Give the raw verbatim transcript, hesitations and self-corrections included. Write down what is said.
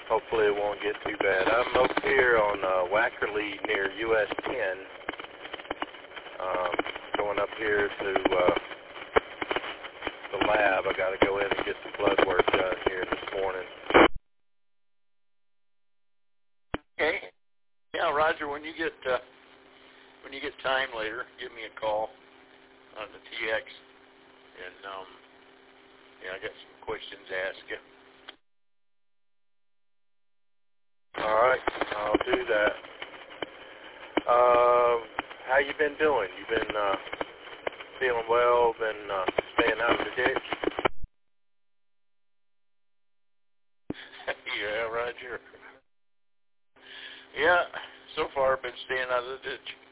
Hopefully it won't get too bad. I'm up here on uh, Wackerly near U S ten. Um, going up here to uh, the lab. I got to go in and get some blood work done here this morning. Okay. Yeah, Roger. When you get uh, when you get time later, give me a call on the T X, and um, yeah, I got some questions to ask you. All right, I'll do that. Um, how you been doing? You been uh, feeling well? Been uh, staying out of the ditch? Yeah, Roger. Yeah, so far I've been staying out of the ditch.